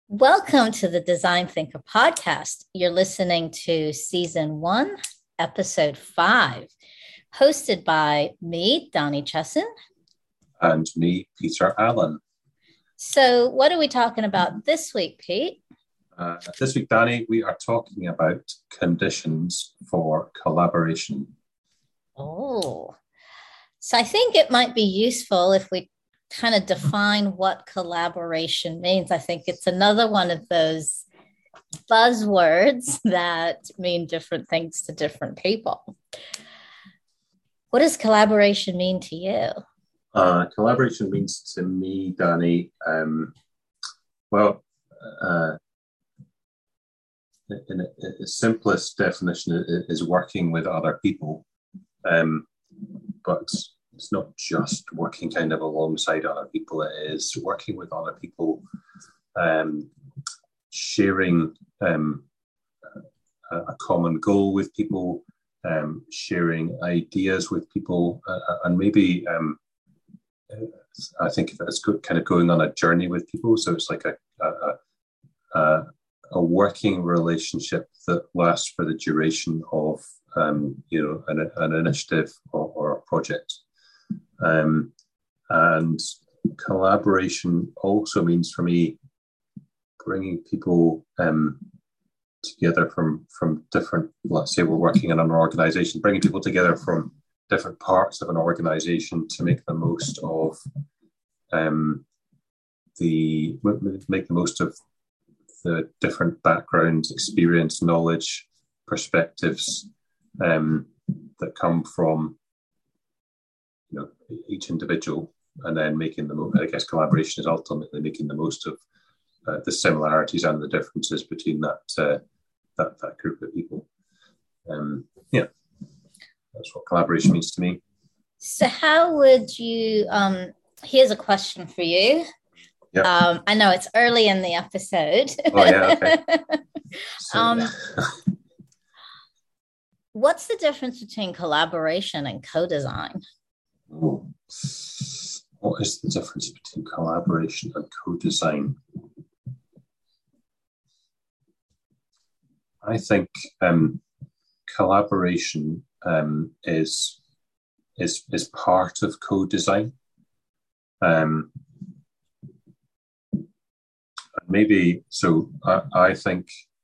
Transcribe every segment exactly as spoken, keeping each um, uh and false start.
Welcome to the Design Thinker podcast. You're listening to season one, episode five, hosted by me, Donnie Chesson. And me, Peter Allen. So what are we talking about this week, Pete? Uh, this week, Danny, we are talking about conditions for collaboration. Oh, so I think it might be useful if we kind of define what collaboration means. I think it's another one of those buzzwords that mean different things to different people. What does collaboration mean to you? Uh, collaboration means to me, Danny, um, well, uh, in a, a simplest definition is working with other people, um, but it's not just working kind of alongside other people. It is working with other people, um, sharing um, a, a common goal with people, um, sharing ideas with people, uh, and maybe um, I think of it as kind of going on a journey with people. So it's like a a, a, a working relationship that lasts for the duration of um, you know an, an initiative or, or a project. Um, and collaboration also means for me bringing people um, together from from different, let's say we're working in an organization, bringing people together from different parts of an organization to make the most of um, the make the most of the different backgrounds, experience, knowledge, perspectives um, that come from you know each individual, and then making the most. I guess collaboration is ultimately making the most of uh, the similarities and the differences between that uh, that that group of people. Um, yeah, that's what collaboration means to me. So, how would you? Um, here's a question for you. Yeah. Um, I know it's early in the episode. Oh yeah. Okay. So, um, what's the difference between collaboration and co-design? Oh. What is the difference between collaboration and co-design? I think um, collaboration um, is is is part of co-design. Um, maybe so. I, I think.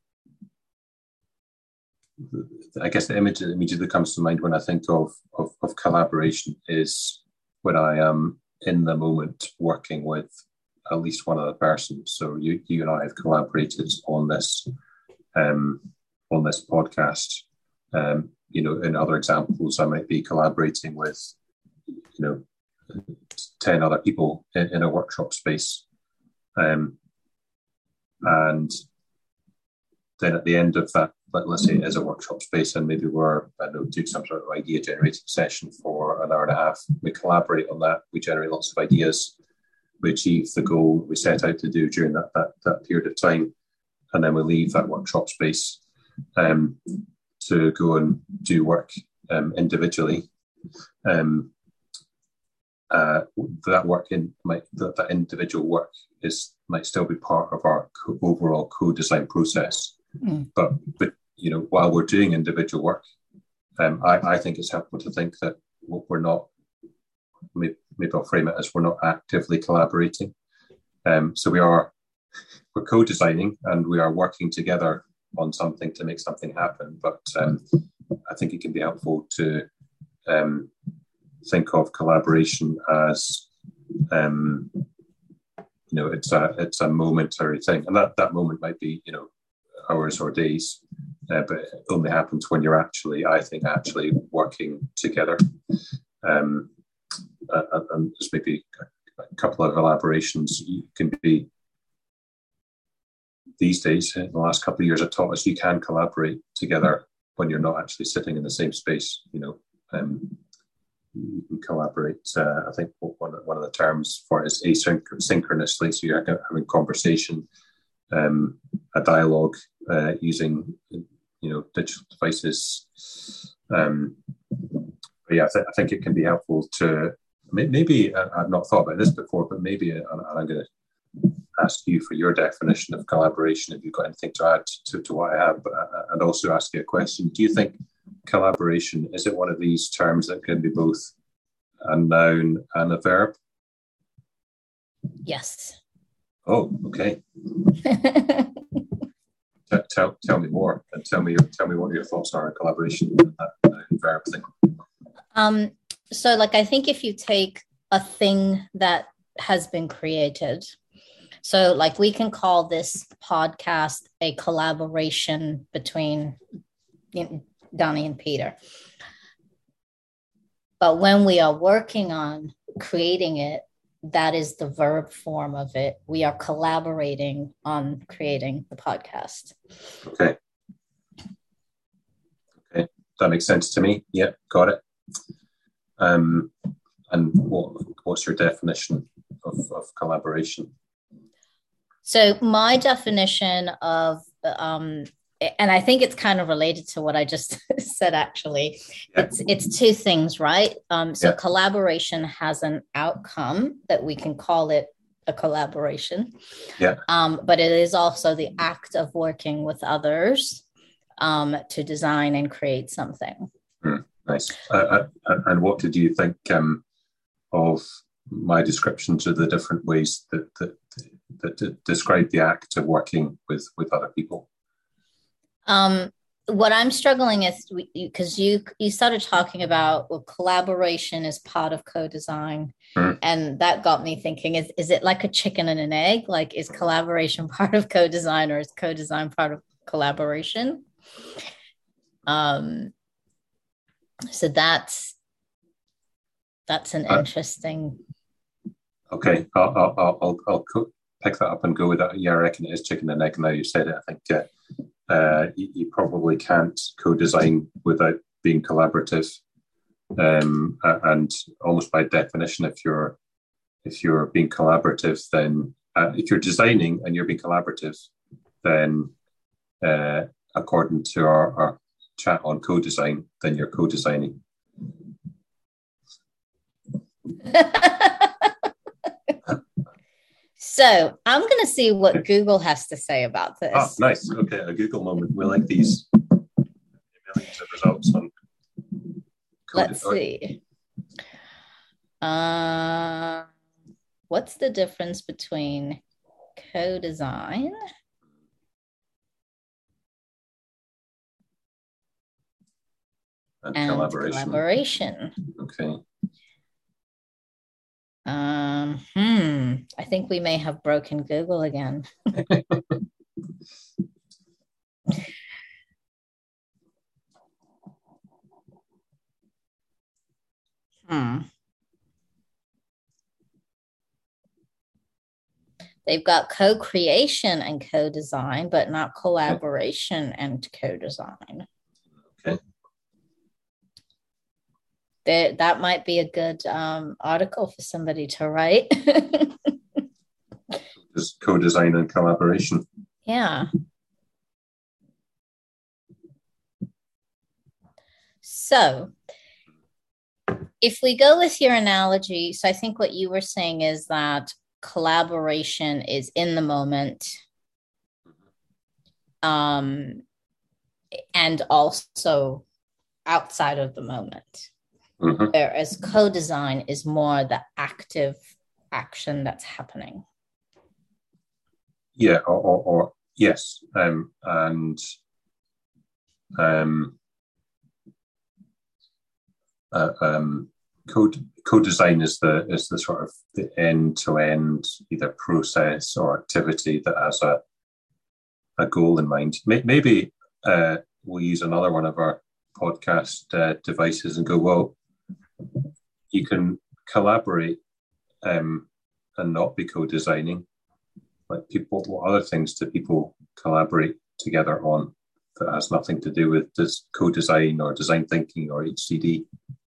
I guess the image that immediately comes to mind when I think of, of, of collaboration is when I am in the moment working with at least one other person. So you, you and I have collaborated on this um, on this podcast. Um, you know, in other examples, I might be collaborating with you know ten other people in, in a workshop space, um, and then at the end of that, let's say it is a workshop space, and maybe we're I don't know doing some sort of idea generating session for an hour and a half. We collaborate on that. We generate lots of ideas. We achieve the goal we set out to do during that that, that period of time, and then we leave that workshop space um, to go and do work um, individually. Um, uh, that work in might that, that individual work is might still be part of our co- overall co-design process. Mm. But but you know, while we're doing individual work, um, I, I think it's helpful to think that we're not. Maybe, maybe I'll frame it as we're not actively collaborating. Um, so we are we're co-designing and we are working together on something to make something happen. But um, I think it can be helpful to um, think of collaboration as um, you know it's a it's a momentary thing, and that that moment might be you know. hours or days, uh, but it only happens when you're actually, I think, actually working together. Um, uh, and there's maybe a couple of elaborations you can be these days. In the last couple of years, have taught us you can collaborate together when you're not actually sitting in the same space. You know, um, you can collaborate. Uh, I think one of, one of the terms for it is asynchronously. So you're having conversation. Um, a dialogue uh, using you know digital devices. Um, but yeah, I, th- I think it can be helpful to maybe uh, I've not thought about this before, but maybe uh, and I'm going to ask you for your definition of collaboration, if you've got anything to add to, to what I have, but, uh, and also ask you a question. Do you think collaboration, is it one of these terms that can be both a noun and a verb? Yes. Oh, okay. T- tell tell me more, and tell me tell me what your thoughts are on collaboration and that noun verb thing. Um, so, like, I think if you take a thing that has been created, so like we can call this podcast a collaboration between, you know, Donnie and Peter. But when we are working on creating it, that is the verb form of it. We are collaborating on creating the podcast. Okay. Okay. That makes sense to me. Yeah, got it. Um, and what what's your definition of, of collaboration? So my definition of, um, and I think it's kind of related to what I just said, actually. Yeah. It's it's two things, right? Um, so yeah. Collaboration has an outcome that we can call it a collaboration. Yeah. Um, but it is also the act of working with others um, to design and create something. Mm, nice. Uh, uh, and what did you think um, of my descriptions of the different ways that, that, that, that describe the act of working with, with other people? Um, what I'm struggling is because you you started talking about, well, collaboration is part of co-design, mm. and that got me thinking: is is it like a chicken and an egg? Like, is collaboration part of co-design, or is co-design part of collaboration? Um, so that's that's an uh, interesting. Okay, I'll I'll I'll, I'll, I'll pick that up and go with that. Yeah, I reckon it is chicken and egg. Now you said it, I think. Uh, Uh, you, you probably can't co-design without being collaborative, um, and almost by definition, if you're if you're being collaborative, then uh, if you're designing and you're being collaborative, then uh, according to our, our chat on co-design, then you're co-designing. So I'm going to see what Google has to say about this. Oh, nice. Okay, a Google moment. We like these. Millions of results on. Let's see. Uh, what's the difference between co-design and, and collaboration? collaboration. Okay. Um, hmm. I think we may have broken Google again. hmm. They've got co-creation and co-design, but not collaboration and co-design. Okay. That that might be a good um, article for somebody to write. Just co-design and collaboration. Yeah. So if we go with your analogy, so I think what you were saying is that collaboration is in the moment, um, and also outside of the moment. Mm-hmm. Whereas co-design is more the active action that's happening. Yeah, or, or, or yes, um, and um, uh, um, code co-design is the is the sort of the end-to-end either process or activity that has a a goal in mind. Maybe uh, we'll use another one of our podcast uh, devices and go, well, you can collaborate um, and not be co-designing. Like, people, what other things do people collaborate together on that has nothing to do with this co-design or design thinking or H C D?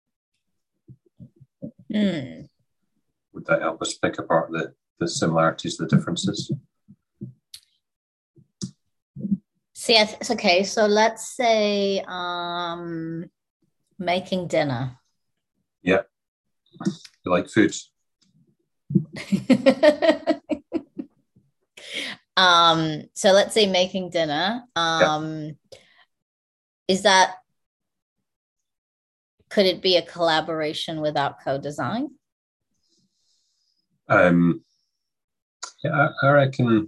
Mm. Would that help us pick apart the, the similarities, the differences? See, it's okay. So let's say um, making dinner. Yeah. You like food? Um, so let's say making dinner. Um, yeah. Is that, could it be a collaboration without co-design? Um, yeah, I, I reckon.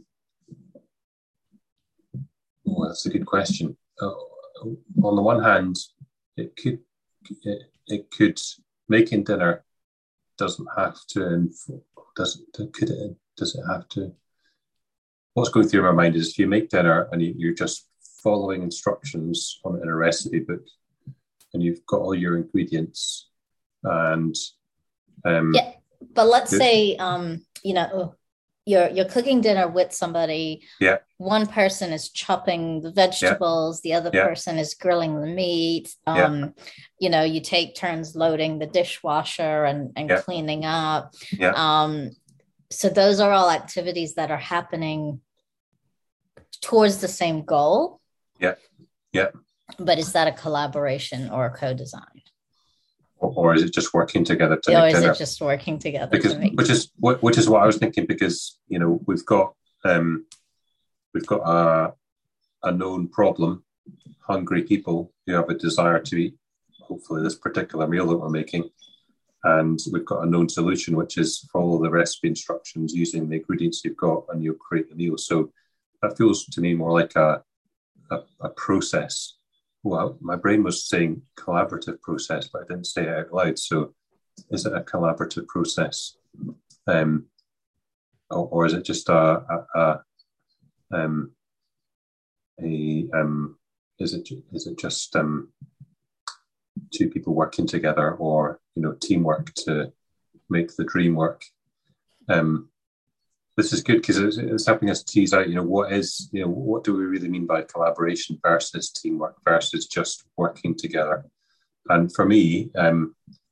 Oh, that's a good question. Uh, on the one hand, it could it, it could making dinner doesn't have to. Does it? Could it? Does it have to? What's going through my mind is if you make dinner and you, you're just following instructions on in a recipe book, and you've got all your ingredients, and um, yeah. But let's say um, you know. You're you're cooking dinner with somebody. Yeah. One person is chopping the vegetables. Yeah. The other yeah. person is grilling the meat. Um, yeah. You know, you take turns loading the dishwasher and, and yeah. cleaning up. Yeah. Um, so those are all activities that are happening towards the same goal. Yeah. Yeah. But is that a collaboration or a co-design? Or, or is it just working together to or make is dinner? It just working together because to make which is which is what I was thinking, because you know we've got um, we've got a a known problem, hungry people who have a desire to eat hopefully this particular meal that we're making, and we've got a known solution, which is follow the recipe instructions using the ingredients you've got and you'll create the meal. So that feels to me more like a a, a process. Well, my brain was saying collaborative process, but I didn't say it out loud. So is it a collaborative process? Um, or, or is it just a, a, a, um, a um, is it is it just um, two people working together, or you know, teamwork to make the dream work? Um, this is good because it's, it's helping us tease out, you know, what is, you know, what do we really mean by collaboration versus teamwork versus just working together? And for me, um,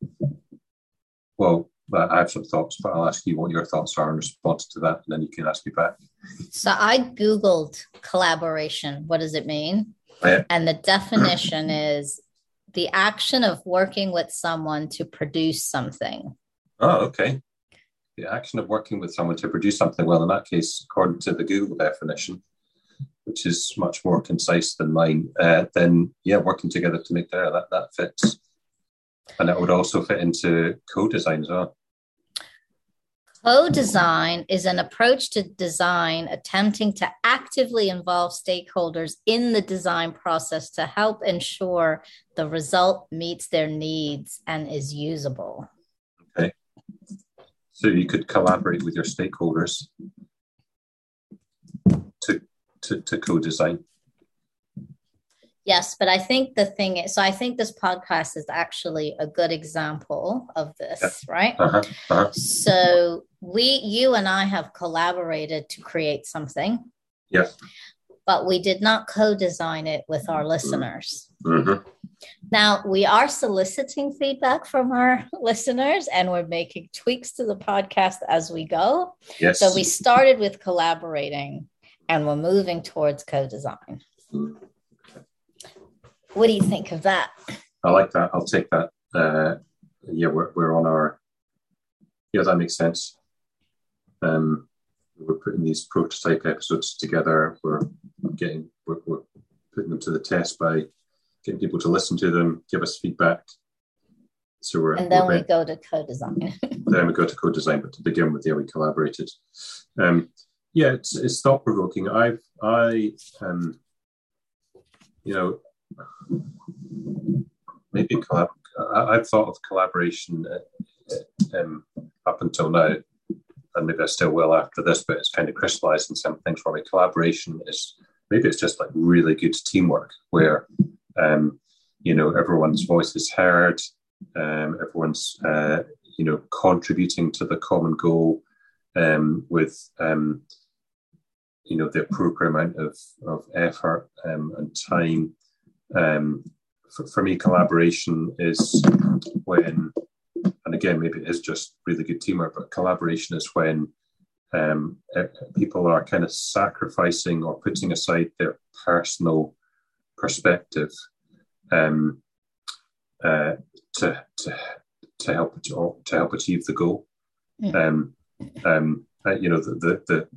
well, I have some thoughts, but I'll ask you what your thoughts are in response to that, and then you can ask me back. So I Googled collaboration. What does it mean? Yeah. And the definition is the action of working with someone to produce something. Oh, okay. The action of working with someone to produce something. Well, in that case, according to the Google definition, which is much more concise than mine, uh, then yeah, working together to make dinner, that, that fits. And it would also fit into co-design as well. Co-design is an approach to design attempting to actively involve stakeholders in the design process to help ensure the result meets their needs and is usable. Okay. So you could collaborate with your stakeholders to, to, to co-design. Yes, but I think the thing is, so I think this podcast is actually a good example of this, yeah. right? Uh-huh. Uh-huh. So we, you and I have collaborated to create something. Yes. But we did not co-design it with our listeners. Mm-hmm. Now, we are soliciting feedback from our listeners, and we're making tweaks to the podcast as we go. Yes. So we started with collaborating, and we're moving towards co-design. Mm. What do you think of that? I like that. I'll take that. Uh, yeah, we're we're on our. Yeah, that makes sense. Um, we're putting these prototype episodes together. We're getting we're, we're putting them to the test by getting people to listen to them, give us feedback. So we're and then we're we go to co-design. Then we go to co-design, but to begin with, yeah, we collaborated. Um, yeah, it's it's thought provoking. I've I um, you know. Maybe collab. I've thought of collaboration uh, um, up until now, and maybe I still will after this, but it's kind of crystallized in some things for me. Collaboration is maybe it's just like really good teamwork where, um, you know, everyone's voice is heard, um, everyone's, uh, you know, contributing to the common goal um, with, um, you know, the appropriate amount of, of effort um, and time. Um, for, for me, collaboration is when, and again, maybe it is just really good teamwork, but collaboration is when um, people are kind of sacrificing or putting aside their personal perspective um, uh, to to to help to help achieve the goal. Mm. Um, um, uh, you know, the, the the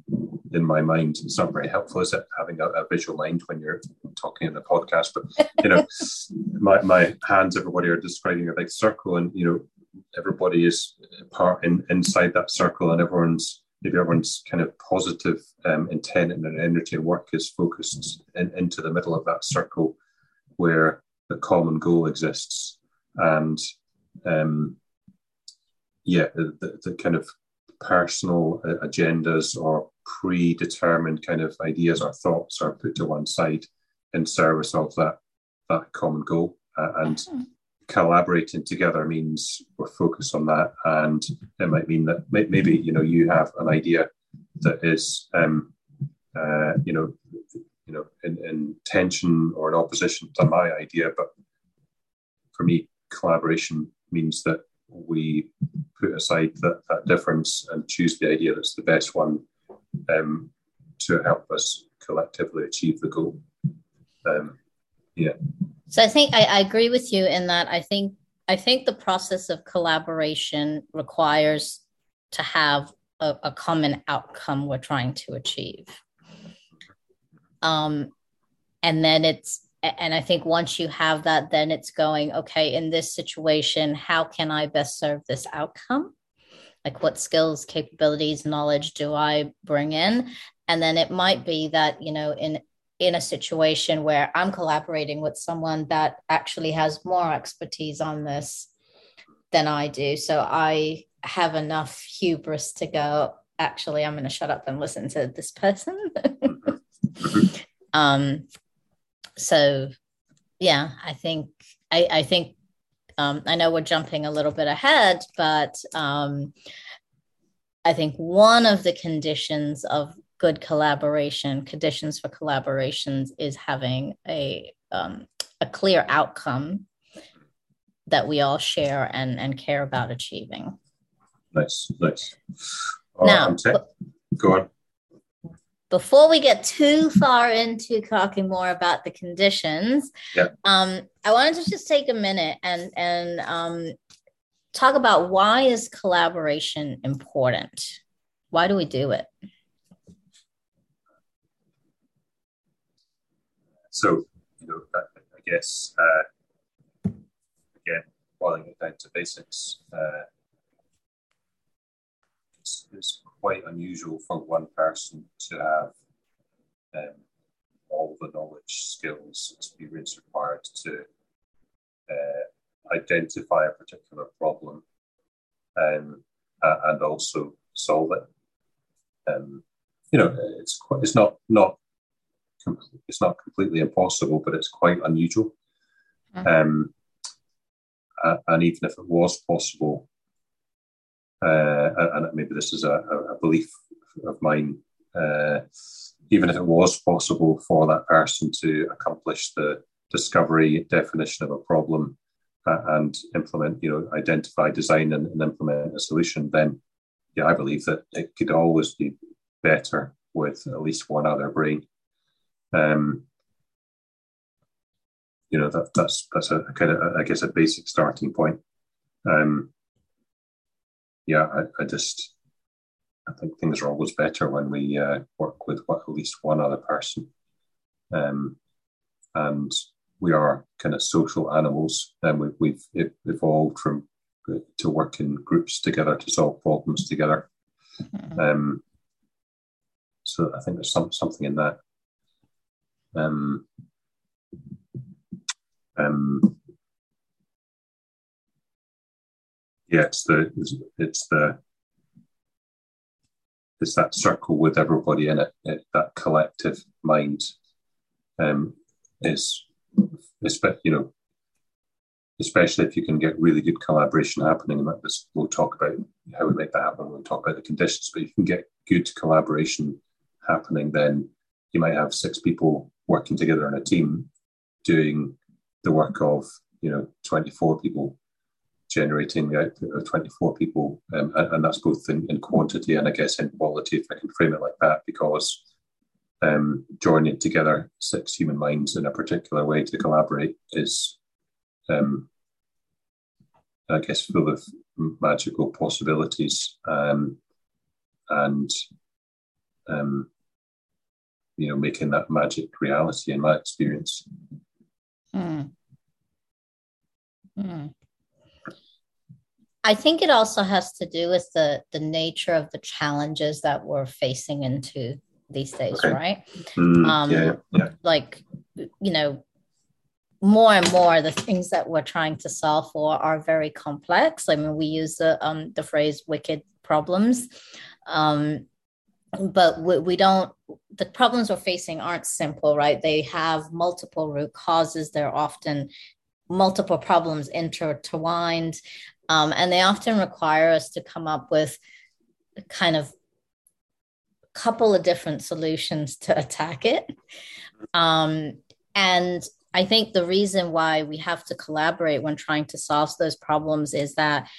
in my mind. It's not very helpful, is it, having a, a visual mind when you're talking in the podcast? But you know, my my hands, everybody are describing a big circle, and you know, everybody is part in inside that circle, and everyone's maybe everyone's kind of positive um, intent and energy and work is focused in, into the middle of that circle, where the common goal exists, and um, yeah, the, the kind of personal agendas or predetermined kind of ideas or thoughts are put to one side in service of that that common goal, uh, and collaborating together means we're focused on that. And it might mean that maybe, you know, you have an idea that is um uh you know you know in, in tension or in opposition to my idea, but for me collaboration means that we put aside that, that difference and choose the idea that's the best one um, to help us collectively achieve the goal. Um, yeah. So I think I, I agree with you in that I think I think the process of collaboration requires to have a, a common outcome we're trying to achieve. Um, and then it's And I think once you have that, then it's going, okay, in this situation, how can I best serve this outcome? Like what skills, capabilities, knowledge do I bring in? And then it might be that, you know, in, in a situation where I'm collaborating with someone that actually has more expertise on this than I do. So I have enough hubris to go, actually, I'm going to shut up and listen to this person. um, So, yeah, I think I, I think um, I know we're jumping a little bit ahead, but um, I think one of the conditions of good collaboration, conditions for collaborations, is having a um, a clear outcome that we all share and and care about achieving. Nice, nice. Uh, now, go on. Before we get too far into talking more about the conditions, yeah. um, I wanted to just take a minute and, and um, talk about why is collaboration important? Why do we do it? So, you know, I, I guess, uh, again, boiling it down to basics, uh, it's, it's quite unusual for one person to have um, all the knowledge, skills, experience required to uh, identify a particular problem um, uh, and also solve it. Um, you know, it's quite, it's not not it's not completely impossible, but it's quite unusual. Mm-hmm. Um, uh, and even if it was possible, uh, and maybe this is a, a belief of mine, uh, even if it was possible for that person to accomplish the discovery, definition of a problem, uh, and implement, you know, identify, design, and, and implement a solution, then, yeah, I believe that it could always be better with at least one other brain. Um, you know, that that's that's a, a kind of, I guess, a basic starting point. Um, yeah, I, I just. I think things are always better when we uh, work with what, at least one other person. Um, and we are kind of social animals, and we, we've evolved from to work in groups together to solve problems together. Mm-hmm. Um, so I think there's some something in that. Um, um, yeah, it's the it's, it's the It's that circle with everybody in it, it that collective mind um, is, is, you know, especially if you can get really good collaboration happening. And this, we'll talk about how we make that happen. We'll talk about the conditions, but if you can get good collaboration happening, then you might have six people working together in a team doing the work of, you know, twenty-four people, generating the output of twenty-four people, um, and, and that's both in, in quantity and I guess in quality, if I can frame it like that, because um, joining together six human minds in a particular way to collaborate is, um, I guess, full of magical possibilities, um, and um, you know, making that magic reality in my experience. Mm. Mm. I think it also has to do with the the nature of the challenges that we're facing into these days, Okay. right? Mm, Um, yeah, yeah. Like, you know, more and more the things that we're trying to solve for are very complex. I mean, we use the um the phrase wicked problems. Um, but we, we don't, the problems we're facing aren't simple, right? They have multiple root causes. They're often multiple problems intertwined. Um, and they often require us to come up with kind of a couple of different solutions to attack it. Um, and I think the reason why we have to collaborate when trying to solve those problems is that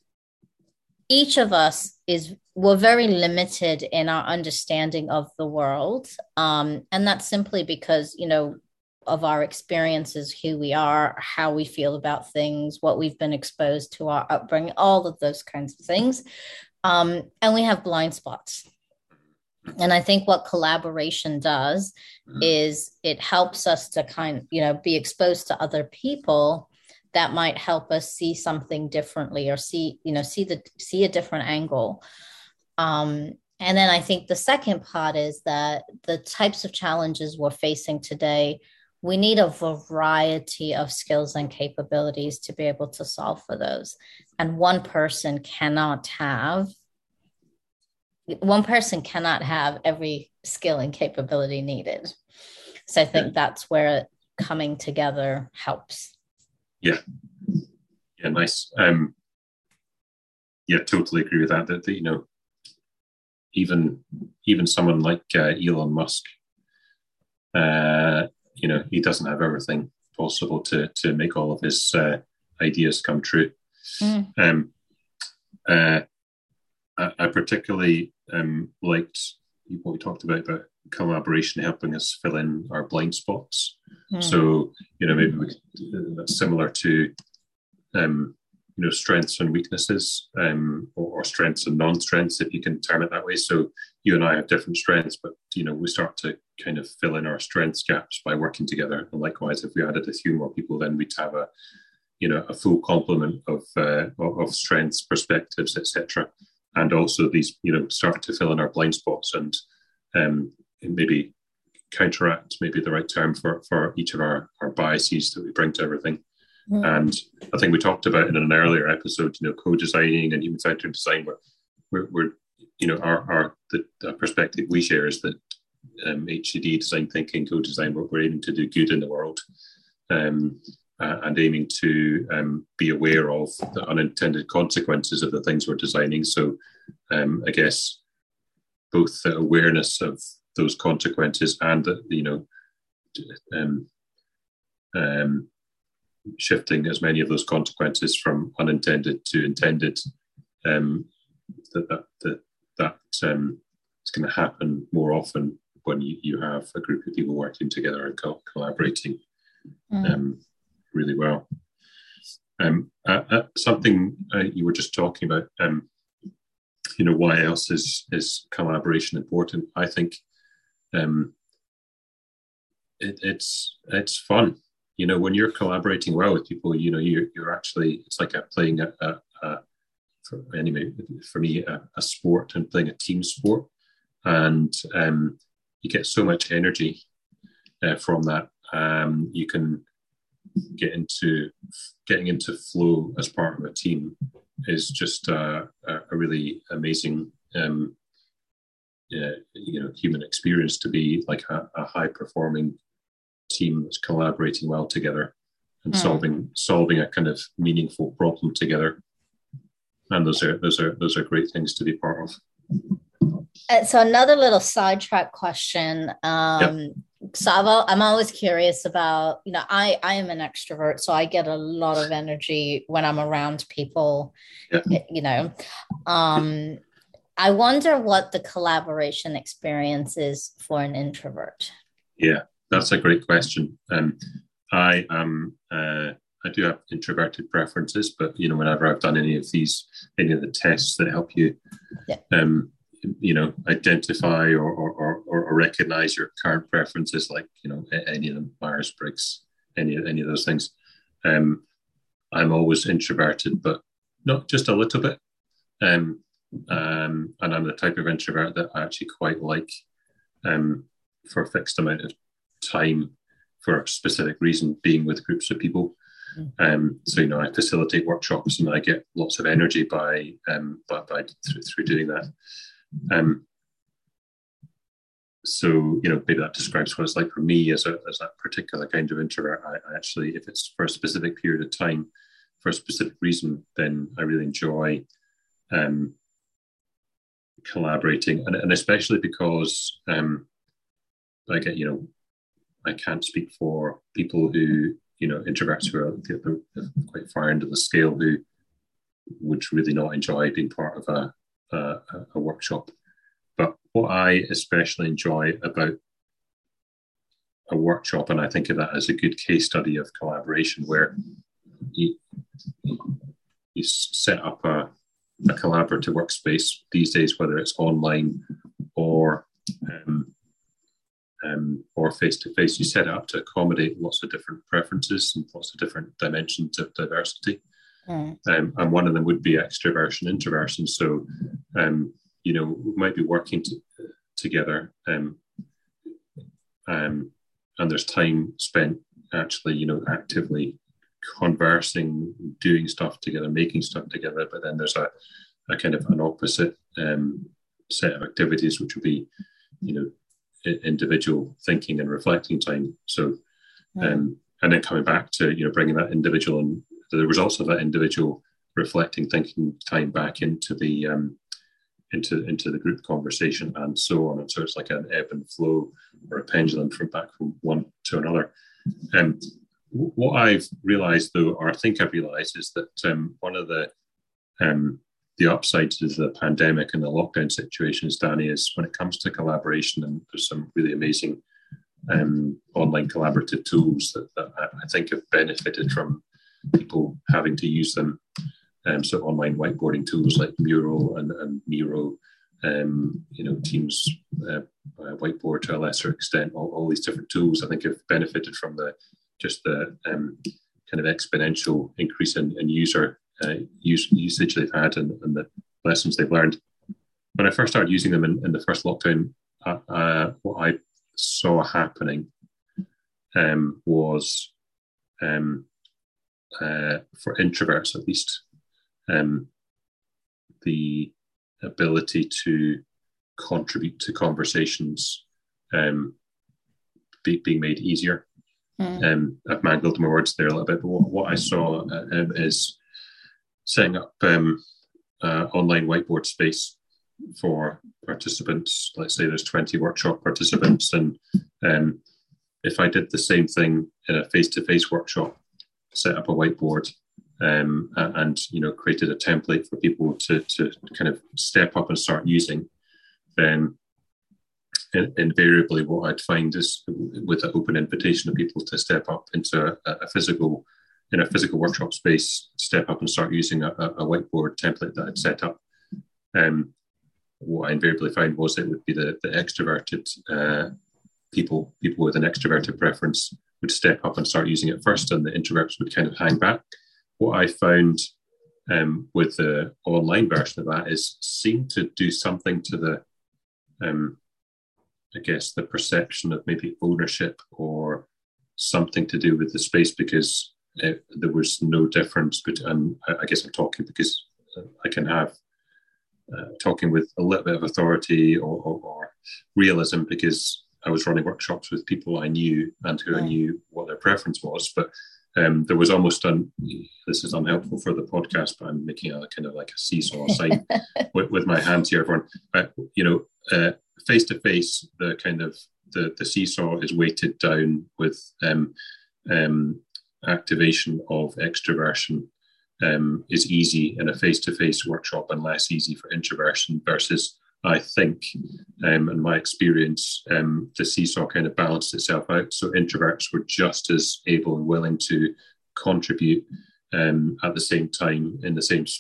each of us is we're very limited in our understanding of the world. Um, and that's simply because, you know, of our experiences, who we are, how we feel about things, what we've been exposed to, our upbringing, all of those kinds of things. Um, and we have blind spots. And I think what collaboration does is it helps us to kind of, you know, be exposed to other people that might help us see something differently or see, you know, see the see a different angle. Um, and then I think the second part is that the types of challenges we're facing today, we need a variety of skills and capabilities to be able to solve for those. And one person cannot have one person cannot have every skill and capability needed. So I think yeah. that's where coming together helps. Yeah. Yeah, nice. Um, yeah, totally agree with that. That, that you know, even even someone like uh, Elon Musk, uh, you know, he doesn't have everything possible to to make all of his uh, ideas come true. Mm. Um, uh, I, I particularly um, liked what we talked about about collaboration helping us fill in our blind spots. Mm. So you know, maybe we could, that's similar to um, you know, strengths and weaknesses, um, or, or strengths and non-strengths, if you can term it that way. So you and I have different strengths, but you know, we start to kind of fill in our strengths gaps by working together. And likewise, if we added a few more people, then we'd have a, you know, a full complement of uh, of strengths, perspectives, et cetera. And also these, you know, start to fill in our blind spots and um, maybe counteract, maybe the right term for for each of our our biases that we bring to everything. Mm. And I think we talked about in an earlier episode, you know, co-designing and human-centered design. Where we're, we're, you know, our our the, the perspective we share is that um, H C D, design thinking, co-design, we're, we're aiming to do good in the world, um, uh, and aiming to um, be aware of the unintended consequences of the things we're designing. So, um, I guess both the awareness of those consequences and the, you know, um, um. shifting as many of those consequences from unintended to intended, um, that that that, that um, is going to happen more often when you, you have a group of people working together and co- collaborating mm. um, really well. Um, uh, uh, something uh, you were just talking about, um, you know, why else is is collaboration important? I think um, it, it's it's fun. You know, when you're collaborating well with people, you know, you're, you're actually, it's like a playing a, a, a for, anyway, for me, a, a sport and playing a team sport. And um, you get so much energy uh, from that. Um, you can get into, getting into flow as part of a team is just uh, a, a really amazing, um, uh, you know, human experience to be like a, a high performing team that's collaborating well together and mm. solving solving a kind of meaningful problem together, and those are those are those are great things to be part of. Uh, so another little sidetrack question. Um, yep. So I've, I'm always curious about, you know, I I am an extrovert, so I get a lot of energy when I'm around people. Yep. You know, um, I wonder what the collaboration experience is for an introvert. Yeah. That's a great question. Um, I am. Uh, I do have introverted preferences, but you know, whenever I've done any of these, any of the tests that help you, yeah. um, you know, identify or, or, or, or recognize your current preferences, like, you know, any of them, Myers-Briggs, any, any of those things. Um, I'm always introverted, but not just a little bit. Um, um, and I'm the type of introvert that I actually quite like um, for a fixed amount of time for a specific reason, being with groups of people. Um, so, you know, I facilitate workshops and I get lots of energy by, um, by, by through, through doing that. Um, so, you know, maybe that describes what it's like for me as a as that particular kind of introvert. I, I actually, if it's for a specific period of time, for a specific reason, then I really enjoy um, collaborating, and, and especially because um, I get, you know, I can't speak for people who, you know, introverts who are quite far into the scale who would really not enjoy being part of a, a, a workshop. But what I especially enjoy about a workshop, and I think of that as a good case study of collaboration, where you, you set up a, a collaborative workspace these days, whether it's online or um, Um, or face-to-face, you set it up to accommodate lots of different preferences and lots of different dimensions of diversity. Mm. Um, and one of them would be extroversion, introversion. So, um, you know, we might be working to, together um, um, and there's time spent actually, you know, actively conversing, doing stuff together, making stuff together. But then there's a, a kind of an opposite um, set of activities, which would be, you know, individual thinking and reflecting time. So, um, and then coming back to, you know, bringing that individual and the results of that individual reflecting thinking time back into the um, into into the group conversation and so on. And so it's like an ebb and flow or a pendulum from back from one to another. And um, what I've realised, though, or I think I've realised, is that um, one of the um, the upsides of the pandemic and the lockdown situations, Danny, is when it comes to collaboration, and there's some really amazing um, online collaborative tools that, that I think have benefited from people having to use them. Um, so online whiteboarding tools like Mural and, and Miro, um, you know, Teams uh, uh, whiteboard to a lesser extent, all, all these different tools I think have benefited from the just the um, kind of exponential increase in, in user Uh, use, usage they've had and, and the lessons they've learned. When I first started using them in, in the first lockdown, uh, uh, what I saw happening um, was, um, uh, for introverts at least, um, the ability to contribute to conversations um, be, being made easier. Mm. Um, I've mangled my words there a little bit, but what, what I saw uh, is setting up um, uh, online whiteboard space for participants. Let's say there's twenty workshop participants, and um, if I did the same thing in a face-to-face workshop, set up a whiteboard um, and, you know, created a template for people to to kind of step up and start using, then invariably what I'd find is, with an open invitation of people to step up into a, a physical in a physical workshop space, step up and start using a, a whiteboard template that I'd set up. Um, what I invariably found was it would be the, the extroverted uh, people, people with an extroverted preference would step up and start using it first, and the introverts would kind of hang back. What I found um, with the online version of that is seemed to do something to the, um, I guess, the perception of maybe ownership or something to do with the space, because It, there was no difference, but and I guess I'm talking because I can have uh, talking with a little bit of authority or, or, or realism, because I was running workshops with people I knew and who yeah. I knew what their preference was. But um, there was almost an, this is unhelpful for the podcast, but I'm making a kind of like a seesaw sign with, with my hands here, everyone. But, you know, uh, face to face, the kind of the, the seesaw is weighted down with um, um, activation of extroversion um, is easy in a face-to-face workshop and less easy for introversion, versus I think, um, in my experience, um, the seesaw kind of balanced itself out. So introverts were just as able and willing to contribute um, at the same time in the same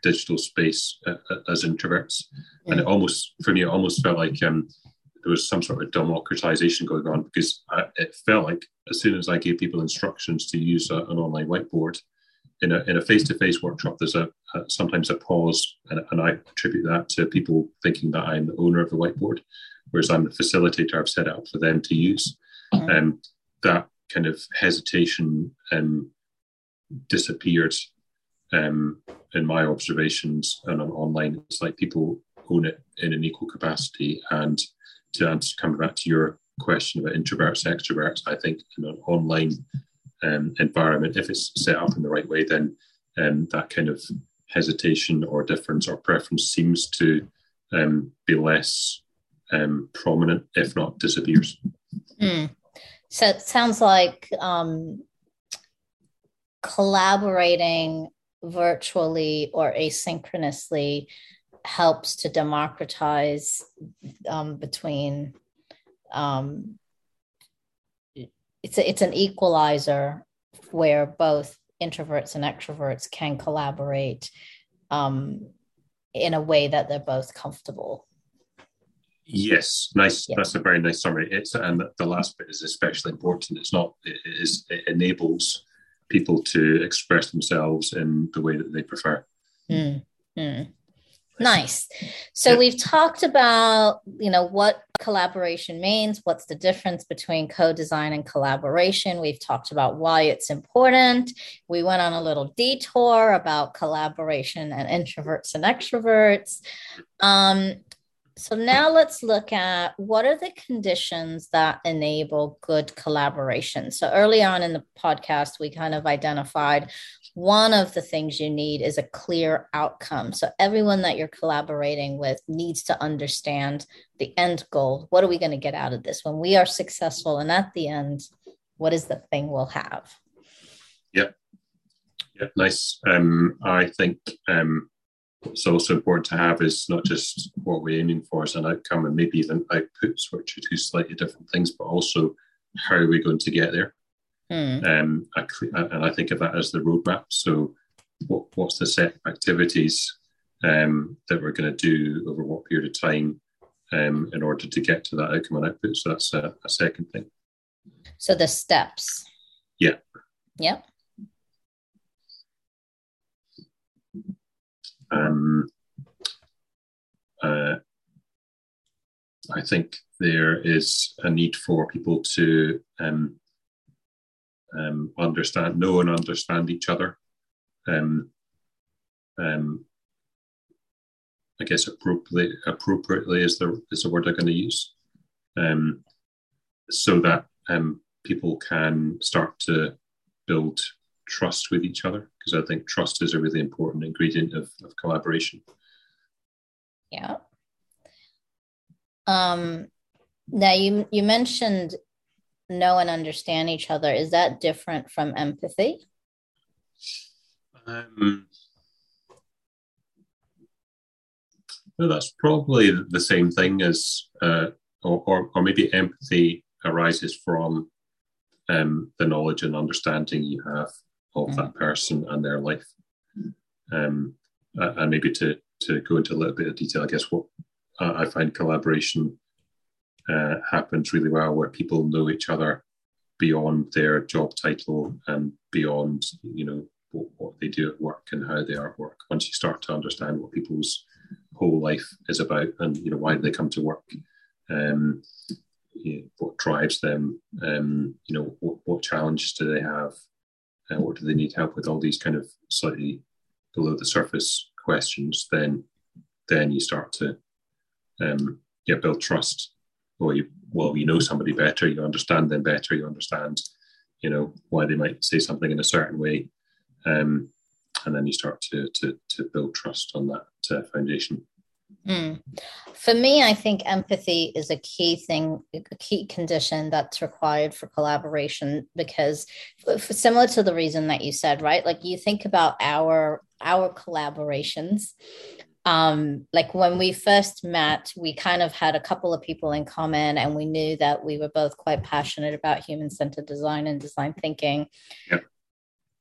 digital space uh, as introverts. Mm. And it almost, for me, it almost felt like um, there was some sort of democratization going on, because I, it felt like as soon as I gave people instructions to use a, an online whiteboard, in a in a face-to-face workshop, there's a, a sometimes a pause, and, and I attribute that to people thinking that I'm the owner of the whiteboard, whereas I'm the facilitator. I've set it up for them to use. Mm-hmm. Um, that kind of hesitation um, disappeared um, in my observations, and on online, it's like people own it in an equal capacity. And to answer, coming back to your question about introverts, extroverts, I think in an online Um, environment, if it's set up in the right way, then um, that kind of hesitation or difference or preference seems to um, be less um, prominent, if not disappears. Mm. So it sounds like um, collaborating virtually or asynchronously helps to democratize um, between um, It's a, it's an equalizer where both introverts and extroverts can collaborate um, in a way that they're both comfortable. Yes, nice. Yeah. That's a very nice summary. It's and the last bit is especially important. It's not. It is. It enables people to express themselves in the way that they prefer. Mm, mm. Nice. So yeah. We've talked about, you know, what collaboration means, what's the difference between co-design and collaboration. We've talked about why it's important. We went on a little detour about collaboration and introverts and extroverts. Um, so now let's look at what are the conditions that enable good collaboration. So early on in the podcast, we kind of identified one of the things you need is a clear outcome. So everyone that you're collaborating with needs to understand the end goal. What are we going to get out of this when we are successful? And at the end, what is the thing we'll have? Yeah. Yeah, nice. Um, I think um, what's also important to have is not just what we're aiming for as an outcome and maybe even outputs, which are two slightly different things, but also how are we going to get there? Mm. Um, I, and I think of that as the roadmap. So what, what's the set of activities um, that we're going to do over what period of time um, in order to get to that outcome and output? So that's a, a second thing. So the steps. Yeah. Yep. Um, uh, I think there is a need for people to um, um, understand, know and understand each other. Um, um, I guess appropriately, appropriately is the is the word I'm going to use, um, so that um, people can start to build trust with each other, because I think trust is a really important ingredient of, of collaboration. Yeah. Um, now you you mentioned know and understand each other. Is that different from empathy? Um, well, that's probably the same thing as, uh, or, or or maybe empathy arises from um, the knowledge and understanding you have of mm. that person and their life. Um, and maybe to to go into a little bit of detail, I guess what uh, I find collaboration uh, happens really well where people know each other beyond their job title and beyond, you know, what, what they do at work and how they are at work. Once you start to understand what people's whole life is about and, you know, why they come to work, um, you know, what drives them, um, you know, what, what challenges do they have, uh, what do they need help with, all these kind of slightly below the surface questions, then then you start to um, yeah, build trust. Well, you well, you know somebody better, you understand them better, you understand, you know, why they might say something in a certain way, um, and then you start to to to build trust on that uh, foundation. Mm. For me, I think empathy is a key thing, a key condition that's required for collaboration, because similar to the reason that you said, right? Like you think about our our collaborations. Um, like when we first met, we kind of had a couple of people in common, and we knew that we were both quite passionate about human-centered design and design thinking. Yep.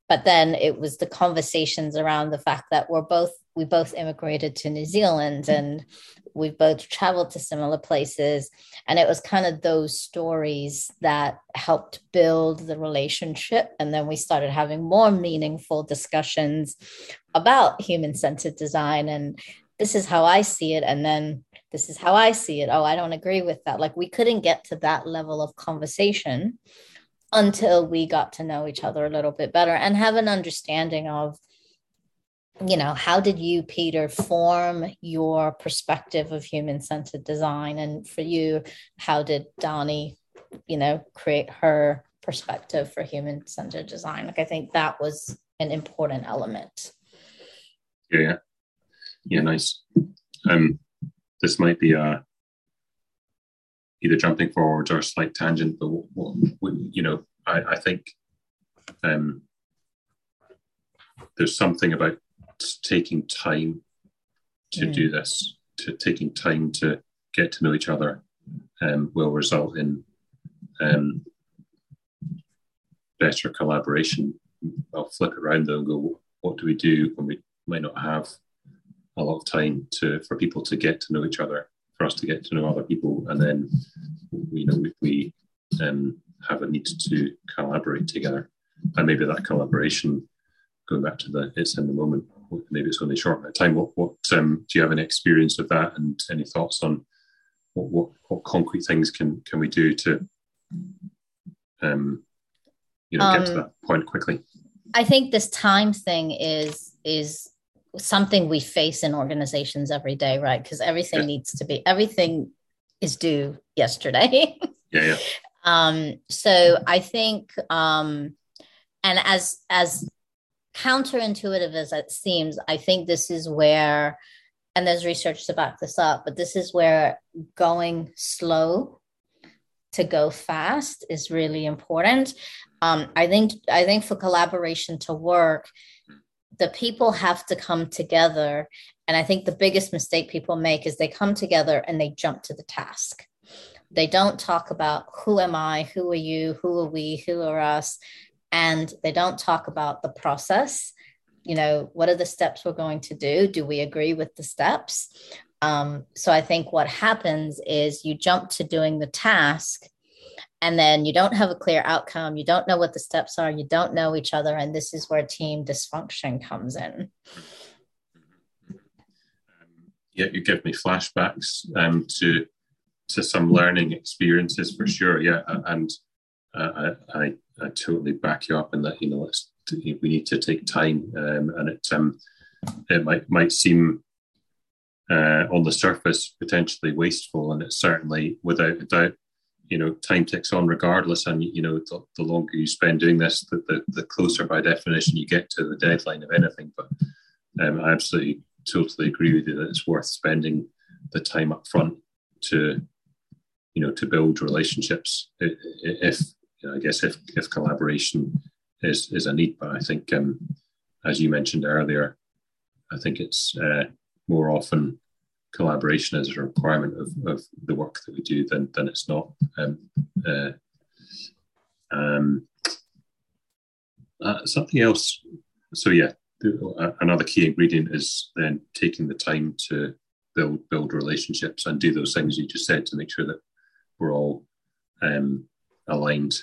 but then it was the conversations around the fact that we're both we both immigrated to New Zealand and we've both traveled to similar places. And it was kind of those stories that helped build the relationship. And then we started having more meaningful discussions about human-centered design. And this is how I see it. And then this is how I see it. Oh, I don't agree with that. Like, we couldn't get to that level of conversation until we got to know each other a little bit better and have an understanding of, you know, how did you, Peter, form your perspective of human-centered design? And for you, how did Dani, you know, create her perspective for human-centered design? Like, I think that was an important element. Yeah, yeah, yeah, nice. Um, this might be a either jumping forwards or a slight tangent, but what, what, you know, I, I think um, there's something about taking time to mm. do this, to taking time to get to know each other, um, will result in um, better collaboration. I'll flip it around though and go, what do we do when we might not have a lot of time to for people to get to know each other, for us to get to know other people, and then you know we, we um, have a need to collaborate together, and maybe that collaboration, going back to the it's in the moment, maybe it's only a short amount of time. What what um, do you have any experience of that, and any thoughts on what what, what concrete things can can we do to um, you know um, get to that point quickly? I think this time thing is is something we face in organizations every day, right? Because everything yeah. needs to be, everything is due yesterday. yeah, yeah. Um, so I think, um, and as as counterintuitive as it seems, I think this is where, and there's research to back this up, but this is where going slow to go fast is really important. Um, I think I think for collaboration to work, the people have to come together. And I think the biggest mistake people make is they come together and they jump to the task. They don't talk about who am I, who are you, who are we, who are us. And they don't talk about the process. You know, what are the steps we're going to do? Do we agree with the steps? Um, so I think what happens is you jump to doing the task, and then you don't have a clear outcome. You don't know what the steps are. You don't know each other. And this is where team dysfunction comes in. Um, yeah, you give me flashbacks um, to to some learning experiences for sure. Yeah, and uh, I, I I totally back you up in that. You know, it's, we need to take time, um, and it um, it might might seem uh, on the surface potentially wasteful, and it's certainly without a doubt. You know, time ticks on regardless, and you know, the, the longer you spend doing this, the, the the closer by definition you get to the deadline of anything. But um, I absolutely, totally agree with you that it's worth spending the time up front to, you know, to build relationships. If you know, I guess if if collaboration is is a need, but I think um, as you mentioned earlier, I think it's uh, more often collaboration is a requirement of, of the work that we do than, than it's not. Um, uh, um, uh, something else. So yeah, another key ingredient is then taking the time to build build relationships and do those things you just said to make sure that we're all um, aligned.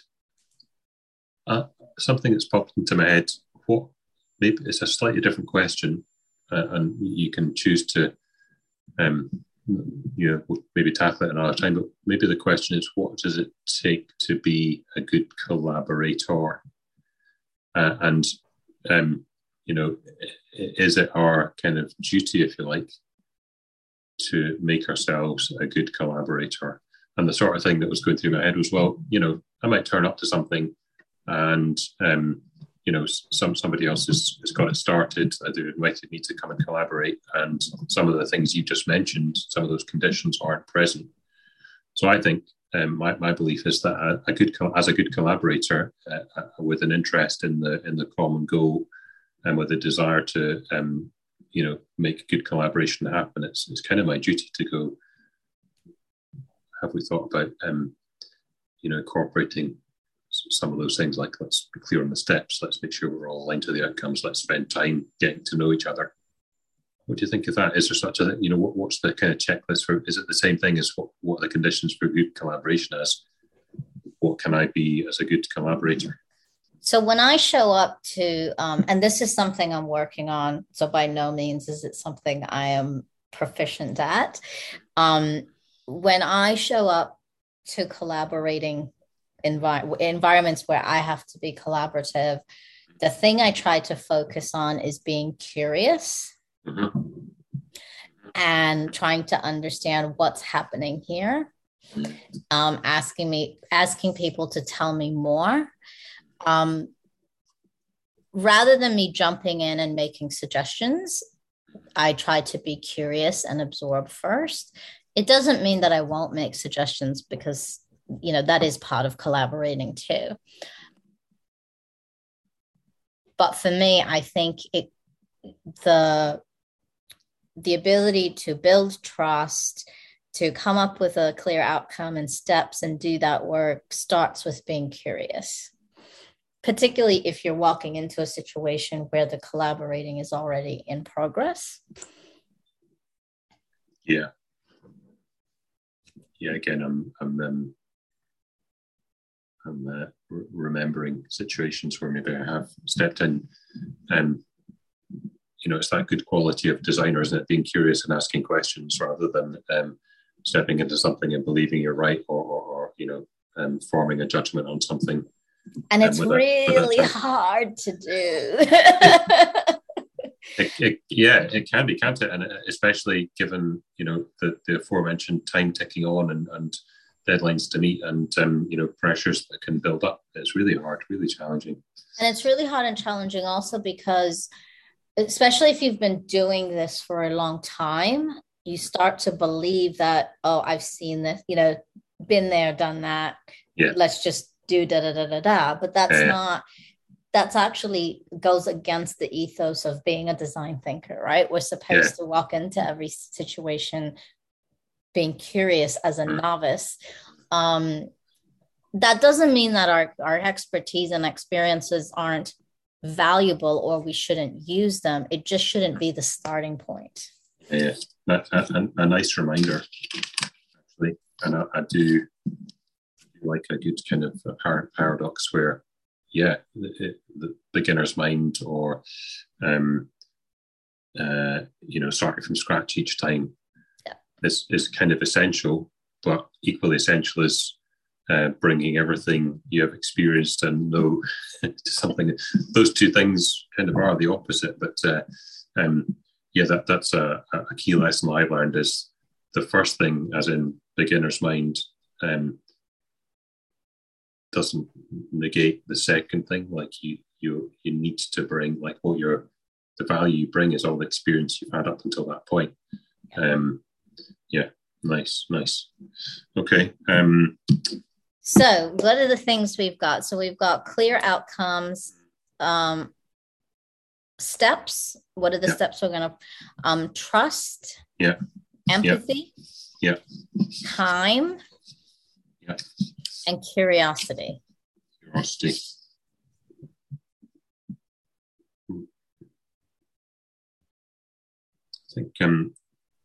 Uh, something that's popped into my head. What maybe it's a slightly different question, uh, and you can choose to. Um, you know, we'll maybe tackle it another time, but maybe the question is, what does it take to be a good collaborator? Uh, and, um, you know, is it our kind of duty, if you like, to make ourselves a good collaborator? And the sort of thing that was going through my head was, well, you know, I might turn up to something and, um, you know, some somebody else has, has got it started. They've invited me to come and collaborate, and some of the things you just mentioned, some of those conditions aren't present. So I think um, my my belief is that a, a good as a good collaborator uh, uh, with an interest in the in the common goal and with a desire to um, you know make good collaboration happen, it's it's kind of my duty to go. Have we thought about um, you know incorporating some of those things, like let's be clear on the steps, let's make sure we're all aligned to the outcomes, let's spend time getting to know each other. What do you think of that? Is there such a, you know, what, what's the kind of checklist for, is it the same thing as what, what are the conditions for good collaboration as? What can I be as a good collaborator? So when I show up to, um, and this is something I'm working on, so by no means is it something I am proficient at. Um, when I show up to collaborating envi- environments where I have to be collaborative, the thing I try to focus on is being curious. Mm-hmm. And trying to understand what's happening here, um, asking me, asking people to tell me more, um, rather than me jumping in and making suggestions. I try to be curious and absorb first. It doesn't mean that I won't make suggestions, because, you know, that is part of collaborating too. But for me, I think it the the ability to build trust, to come up with a clear outcome and steps and do that work starts with being curious, particularly if you're walking into a situation where the collaborating is already in progress. Yeah. Yeah, again, I'm, I'm, um, I'm uh, re- remembering situations where maybe I have stepped in and, you know, it's that good quality of designer, isn't it? Being curious and asking questions rather than um, stepping into something and believing you're right, or, or, or you know, um, forming a judgment on something. And it's um, really a, hard to do. it, it, yeah, it can be, can't it? And especially given, you know, the, the aforementioned time ticking on and, and deadlines to meet and, um, you know, pressures that can build up. It's really hard, really challenging. And it's really hard and challenging also because, especially if you've been doing this for a long time, you start to believe that, oh, I've seen this, you know, been there, done that. Yeah. Let's just do da da da da da. But that's yeah. not, that's actually goes against the ethos of being a design thinker, right? We're supposed yeah. to walk into every situation being curious as a mm. novice. Um, that doesn't mean that our, our expertise and experiences aren't valuable or we shouldn't use them. It just shouldn't be the starting point. Yeah, that, a, a nice reminder, actually. And I, I do like a good kind of apparent paradox where, yeah, the, the beginner's mind or, um, uh, you know, starting from scratch each time yeah. is, is kind of essential, but equally essential is Uh, bringing everything you have experienced and know to something. Those two things kind of are the opposite, but uh, um, yeah, that that's a, a key lesson I've learned is the first thing, as in beginner's mind, um, doesn't negate the second thing. Like you, you, you need to bring like what your the value you bring is all the experience you've had up until that point. Um, yeah, nice, nice. Okay. Um, So what are the things we've got? So we've got clear outcomes, um, steps. What are the yeah. steps we're going to, um, trust, yeah, empathy, yeah, time, yeah, and curiosity. Curiosity. I think, um,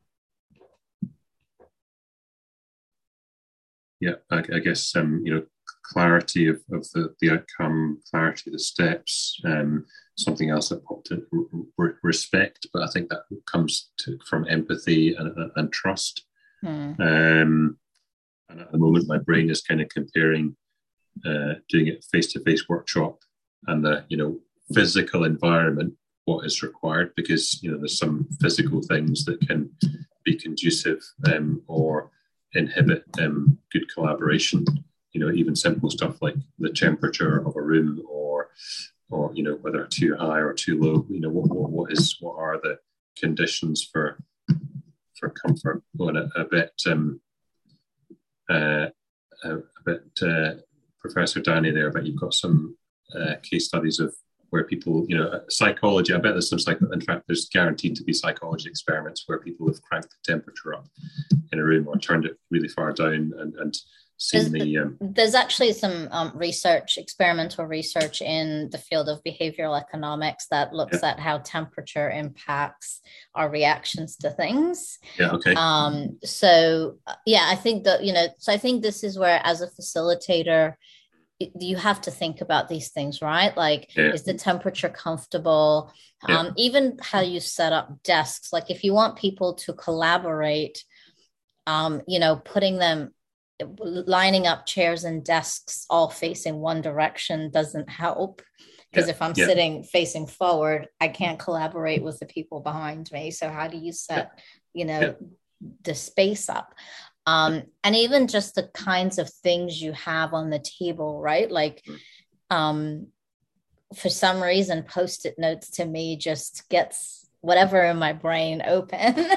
yeah, I, I guess, um, you know, clarity of, of the, the outcome, clarity of the steps, um, something else that popped in, r- respect, but I think that comes to, from empathy and, and, and trust. Hmm. Um, and at the moment, my brain is kind of comparing uh, doing it face-to-face workshop and the, you know, physical environment, what is required, because, you know, there's some physical things that can be conducive um, or inhibit um, good collaboration, you know, even simple stuff like the temperature of a room or, or, you know, whether too high or too low, you know, what, what, what is, what are the conditions for, for comfort? Well, a, a bit, um, uh, a, a bit, uh, Professor Danny there, but you've got some uh, case studies of where people, you know, psychology, I bet there's some psych, in fact, there's guaranteed to be psychology experiments where people have cranked the temperature up in a room or turned it really far down and, and seen the. Um, There's actually some um, research, experimental research in the field of behavioral economics that looks yeah. at how temperature impacts our reactions to things. Yeah. Okay. Um, so yeah, I think that, you know, so I think this is where, as a facilitator, you have to think about these things, right? Like, yeah. is the temperature comfortable? Yeah. Um, even how you set up desks. Like, if you want people to collaborate, um, you know, putting them, lining up chairs and desks all facing one direction doesn't help. Because yeah. if I'm yeah. sitting facing forward, I can't collaborate with the people behind me. So how do you set, yeah. you know, yeah. the space up? Um, and even just the kinds of things you have on the table, right? Like, um, for some reason, Post-it notes to me just gets whatever in my brain open.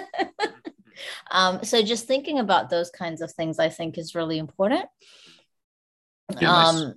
um, so just thinking about those kinds of things, I think, is really important. Yeah, nice. Um,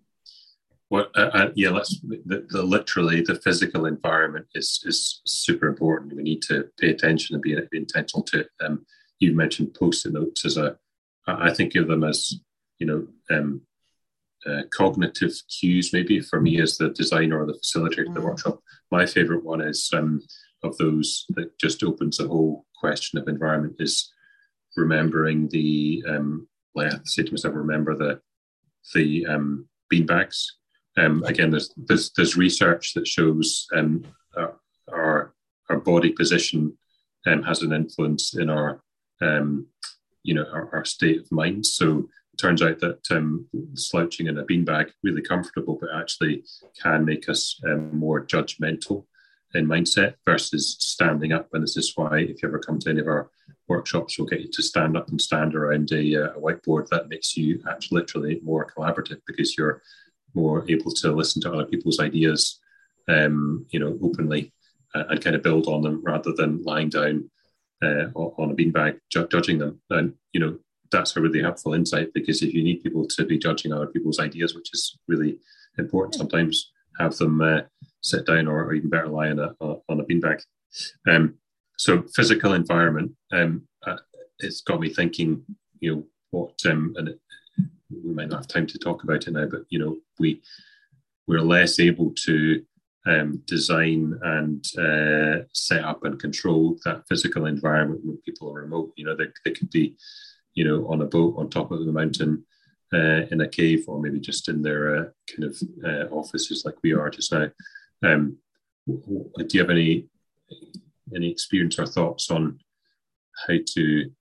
well, uh, uh, yeah, let's the, the literally the physical environment is is super important. We need to pay attention and be, be intentional to it. Um, you mentioned Post-it notes as a, I think of them as, you know, um, uh, cognitive cues, maybe for me as the designer or the facilitator of the workshop. My favorite one is um, of those that just opens the whole question of environment is remembering the, um, like I have to say to myself, remember the, the um, bean bags. Um, again, there's, there's, there's research that shows um, our, our, our body position um, has an influence in our, um, you know, our, our state of mind. So it turns out that um, slouching in a beanbag, really comfortable, but actually can make us um, more judgmental in mindset versus standing up. And this is why if you ever come to any of our workshops, we'll get you to stand up and stand around a, a whiteboard. That makes you actually literally more collaborative because you're more able to listen to other people's ideas, um, you know, openly uh, and kind of build on them rather than lying down Uh, on a beanbag, ju- judging them. And, you know, that's a really helpful insight because if you need people to be judging other people's ideas, which is really important sometimes, have them uh, sit down or, or even better lie on a, on a beanbag. Um, so physical environment, um, uh, it's got me thinking, you know, what, um, and it, we might not have time to talk about it now, but, you know, we, we're less able to Um, design and uh, set up and control that physical environment when people are remote. You know, they, they could be, you know, on a boat on top of the mountain uh, in a cave or maybe just in their uh, kind of uh, offices like we are just now. Um, do you have any any experience or thoughts on how to,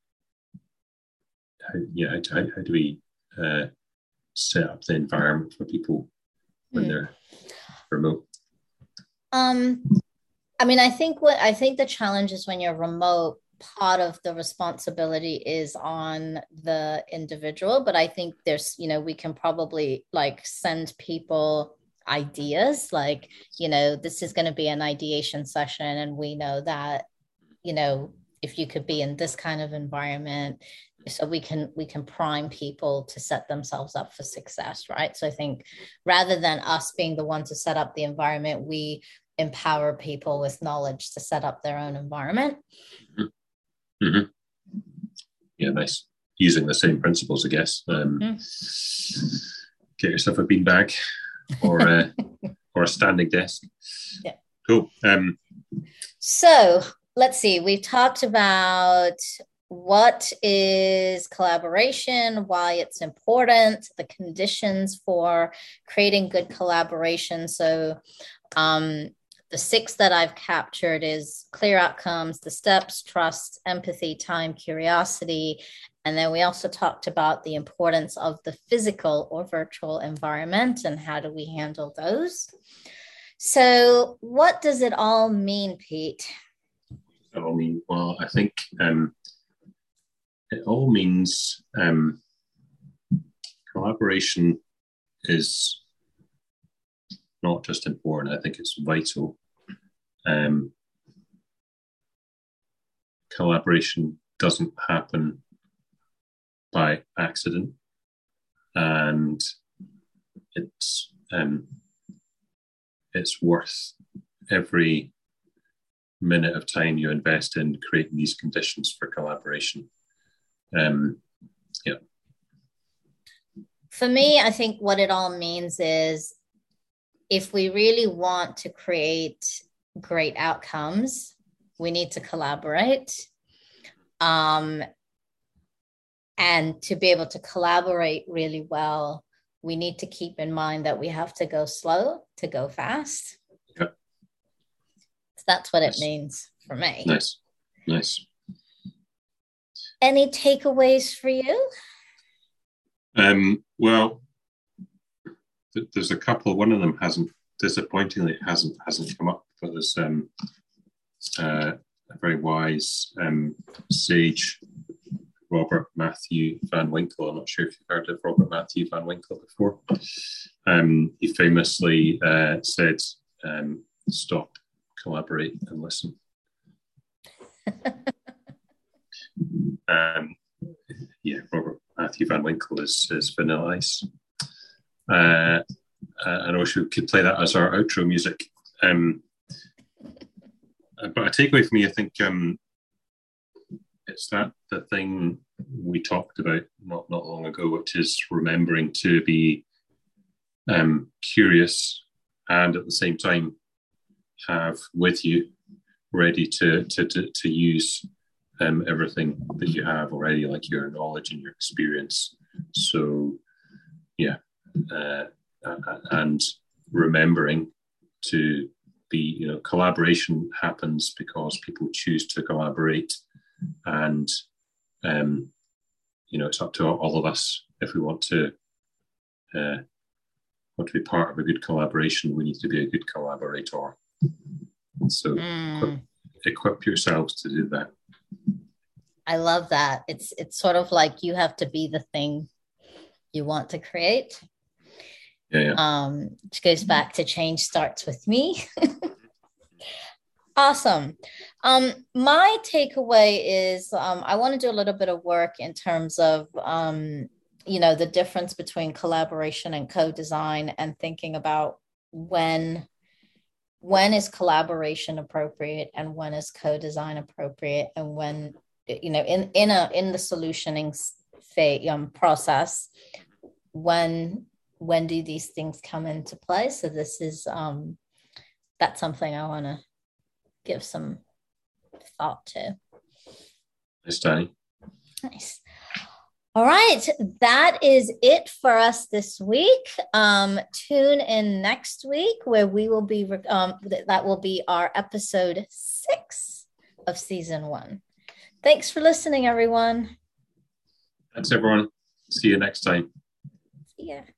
how, yeah, how, how, how do we uh, set up the environment for people when mm. they're remote? Um, I mean, I think what I think the challenge is when you're remote, part of the responsibility is on the individual. But I think there's, you know, we can probably like send people ideas like, you know, this is going to be an ideation session. And we know that, you know, if you could be in this kind of environment, so we can we can prime people to set themselves up for success, right? So I think rather than us being the one to set up the environment, we empower people with knowledge to set up their own environment. Mm-hmm. Mm-hmm. Yeah, nice. Using the same principles, I guess. Um, mm-hmm. Get yourself a beanbag or a, or a standing desk. Yeah. Cool. Um, so let's see. We've talked about what is collaboration, why it's important, the conditions for creating good collaboration. So um, the six that I've captured is clear outcomes, the steps, trust, empathy, time, curiosity. And then we also talked about the importance of the physical or virtual environment and how do we handle those. So what does it all mean, Pete? It all mean, well, I think um, it all means um, collaboration is not just important, I think it's vital. Um, collaboration doesn't happen by accident, and it's um, it's worth every minute of time you invest in creating these conditions for collaboration. Um, yeah. For me, I think what it all means is if we really want to create great outcomes, we need to collaborate. Um, and to be able to collaborate really well, we need to keep in mind that we have to go slow to go fast. Yep. So that's what nice. it means for me. Nice. Nice. Any takeaways for you? Um, well, th- there's a couple. One of them hasn't, disappointingly, it hasn't hasn't come up. But there's um, uh, a very wise um, sage, Robert Matthew Van Winkle. I'm not sure if you've heard of Robert Matthew Van Winkle before. Um, he famously uh, said, um, "Stop, collaborate, and listen." um, yeah, Robert Matthew Van Winkle is, is Vanilla Ice. Uh, I know we could play that as our outro music. Um, but a takeaway for me, I think um, it's that the thing we talked about not, not long ago, which is remembering to be um, curious and at the same time have with you ready to to to, to use um, everything that you have already, like your knowledge and your experience. So, yeah, uh, and remembering to be, you know, collaboration happens because people choose to collaborate, and um, you know, it's up to all of us if we want to uh, want to be part of a good collaboration. We need to be a good collaborator. So mm. equip, equip yourselves to do that. I love that. It's it's sort of like you have to be the thing you want to create. Yeah, yeah. Um, which goes back to change starts with me. Awesome. Um, my takeaway is um, I want to do a little bit of work in terms of, um, you know, the difference between collaboration and co-design, and thinking about when when is collaboration appropriate and when is co-design appropriate, and when, you know, in in a in the solutioning phase, um, process, when when do these things come into play? So this is um, that's something I want to give some thought to. Nice, Danny. Nice. All right, that is it for us this week. Um, tune in next week where we will be, um, that will be our episode six of season one. Thanks for listening, everyone. Thanks, everyone. See you next time. See ya.